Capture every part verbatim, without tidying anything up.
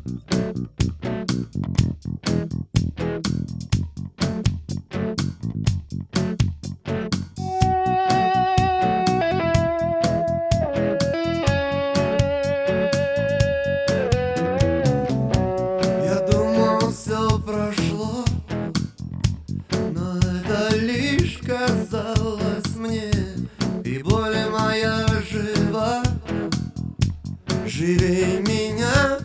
Я думал, все прошло, но это лишь казалось мне, и боль моя жива, живей меня.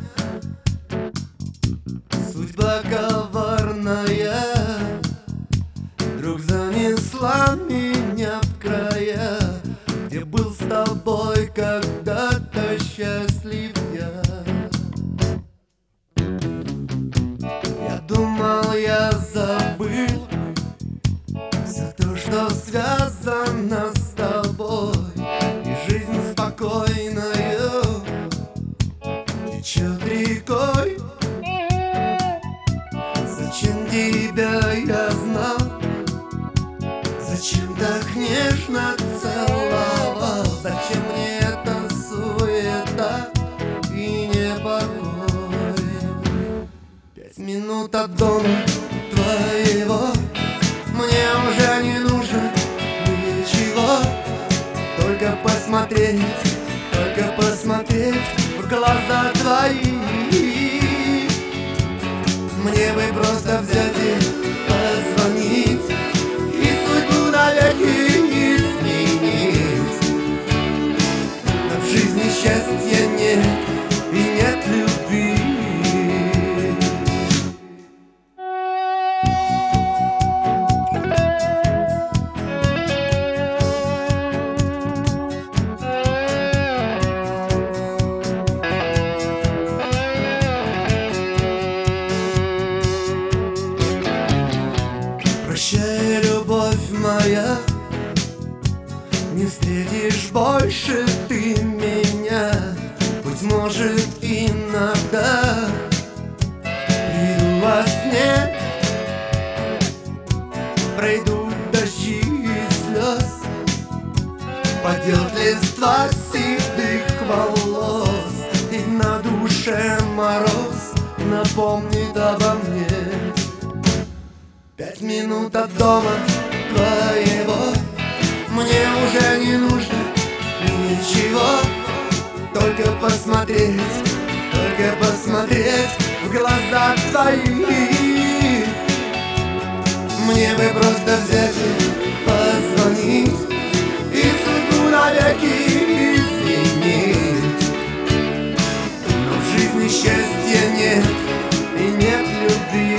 Судьба коварная вдруг занесла меня в края, где был с тобой когда-то счастлив я. Я думал, я забыл все то, что связано с тобой, и жизнь спокойною течет рекой. Зачем тебя я знал? Зачем так нежно целовал? Зачем мне эта суета и непокой? Пять минут от дома твоего, мне уже не нужно ничего, только посмотреть, только посмотреть в глаза твои. Мне бы просто взять и позвонить, и судьбу навеки не изменить. Но в жизни счастья нет и нет любви. Прощай, любовь моя, не встретишь больше ты меня. Быть может, иногда приду во сне, пройдут дожди и слез, падет листва седых волос, и на душе мороз напомнит обо мне. Пять минут от дома твоего, мне уже не нужно ничего, только посмотреть, только посмотреть в глаза твои. Мне бы просто взять и позвонить, и судьбу навеки изменить. Но в жизни счастья нет и нет любви.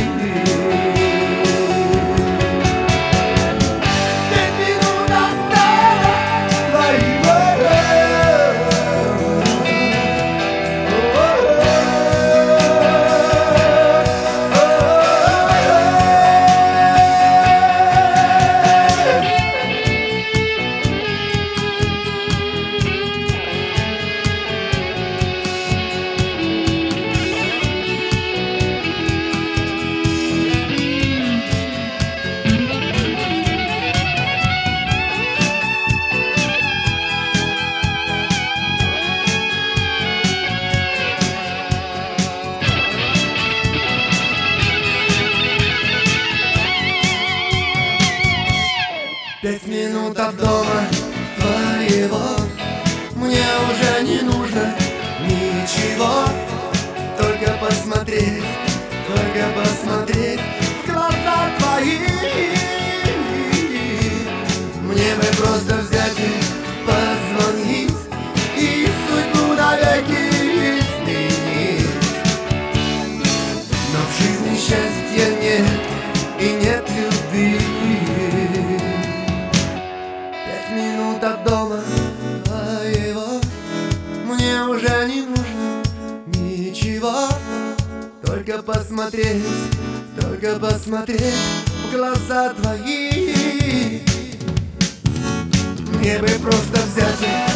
Пять минут от дома твоего, мне уже не нужно ничего, только посмотреть, только посмотреть в глаза твои. Мне бы просто взять и позвонить, и судьбу навеки изменить. Но в жизни счастья нет и нет любви. От дома твоего, мне уже не нужно ничего, только посмотреть, только посмотреть в глаза твои. Мне бы просто взять и